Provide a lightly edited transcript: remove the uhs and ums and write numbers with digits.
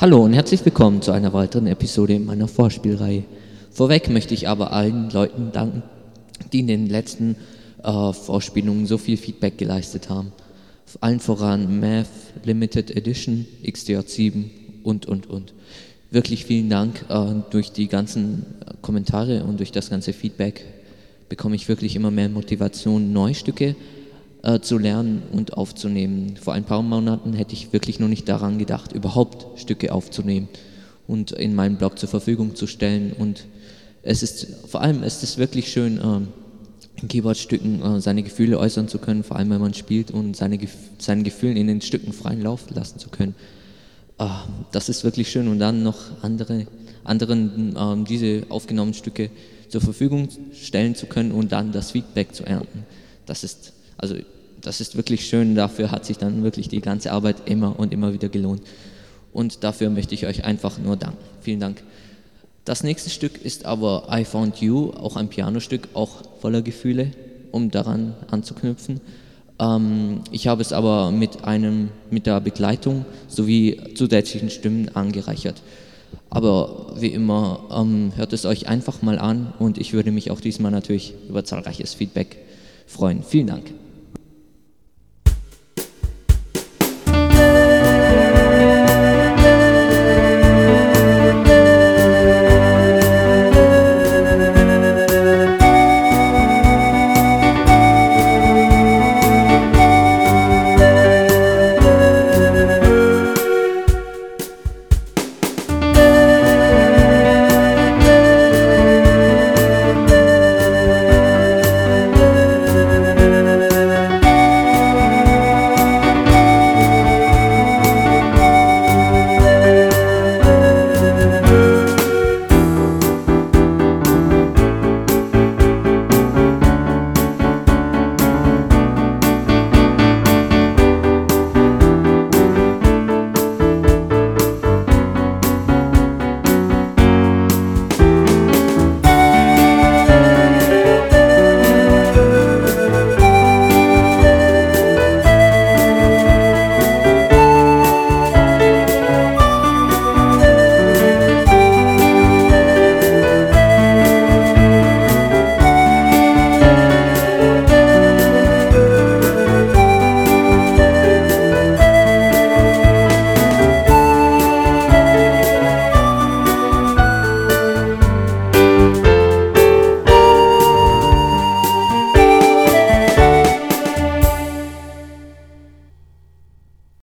Hallo und herzlich willkommen zu einer weiteren Episode in meiner Vorspielreihe. Vorweg möchte ich aber allen Leuten danken, die in den letzten Vorspielungen so viel Feedback geleistet haben. Allen voran Math, Limited Edition, XDJ7 und. Wirklich vielen Dank. Durch die ganzen Kommentare und durch das ganze Feedback bekomme ich wirklich immer mehr Motivation, neue Stücke zu lernen und aufzunehmen. Vor ein paar Monaten hätte ich wirklich noch nicht daran gedacht, überhaupt Stücke aufzunehmen und in meinem Blog zur Verfügung zu stellen. Und vor allem ist es wirklich schön, in Keyboard-Stücken seine Gefühle äußern zu können, vor allem wenn man spielt und seinen Gefühlen in den Stücken freien Lauf lassen zu können. Das ist wirklich schön und dann noch anderen diese aufgenommenen Stücke zur Verfügung stellen zu können und dann das Feedback zu ernten. Das ist wirklich schön, dafür hat sich dann wirklich die ganze Arbeit immer und immer wieder gelohnt. Und dafür möchte ich euch einfach nur danken. Vielen Dank. Das nächste Stück ist aber I Found You, auch ein Pianostück, auch voller Gefühle, um daran anzuknüpfen. Ich habe es aber mit der Begleitung sowie zusätzlichen Stimmen angereichert. Aber wie immer, hört es euch einfach mal an und ich würde mich auch diesmal natürlich über zahlreiches Feedback freuen. Vielen Dank.